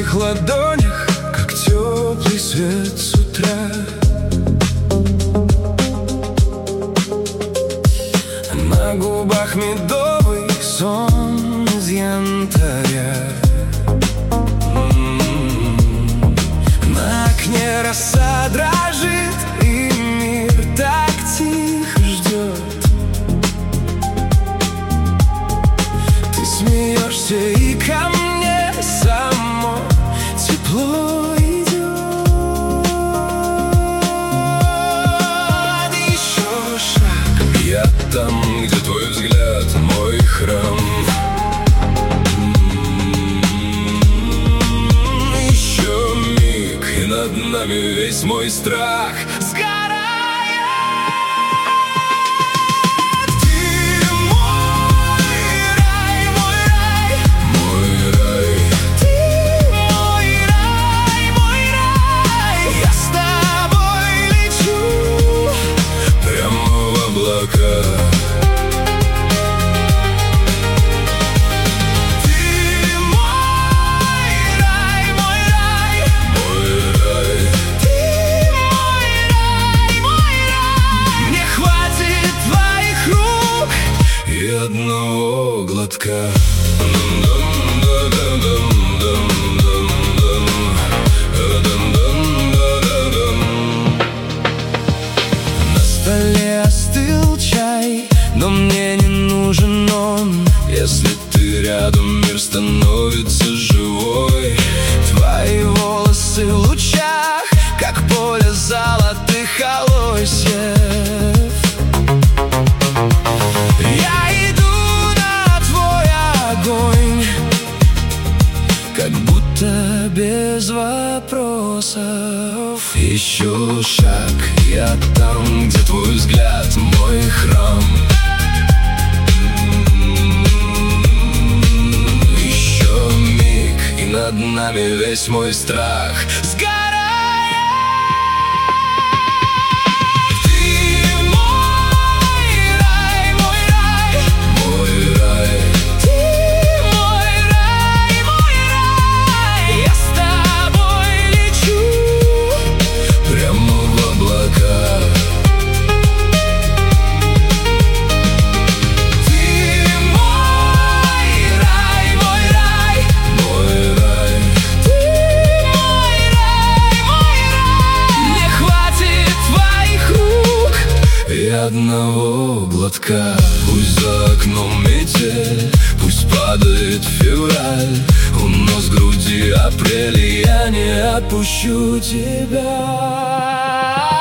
твоих ладонях, как теплый свет с утра. На губах медовый сон из янтаря. На окне роса дрожит, и мир так тихо ждет. Ты смеешься, и ко мне само тепло идет. Еще шаг, я там, где твой взгляд, мой храм. Еще миг, и над нами весь мой страх сгорает. Ты мой рай, мой рай, мой рай. Ты мой рай, мой рай. Я с тобой лечу прямо в облака. Одного глотка. На столе остыл чай, но мне не нужен он. Если ты рядом, мир становится живой. Твои волосы в лучах, как поле золотых колосьев. Как будто без вопросов. Еще шаг, я там, где твой взгляд, мой храм. Еще миг, и над нами весь мой страх сгорает. Одного глотка. Пусть за окном метель, пусть падает февраль, у нас в груди апрель, и я не отпущу тебя.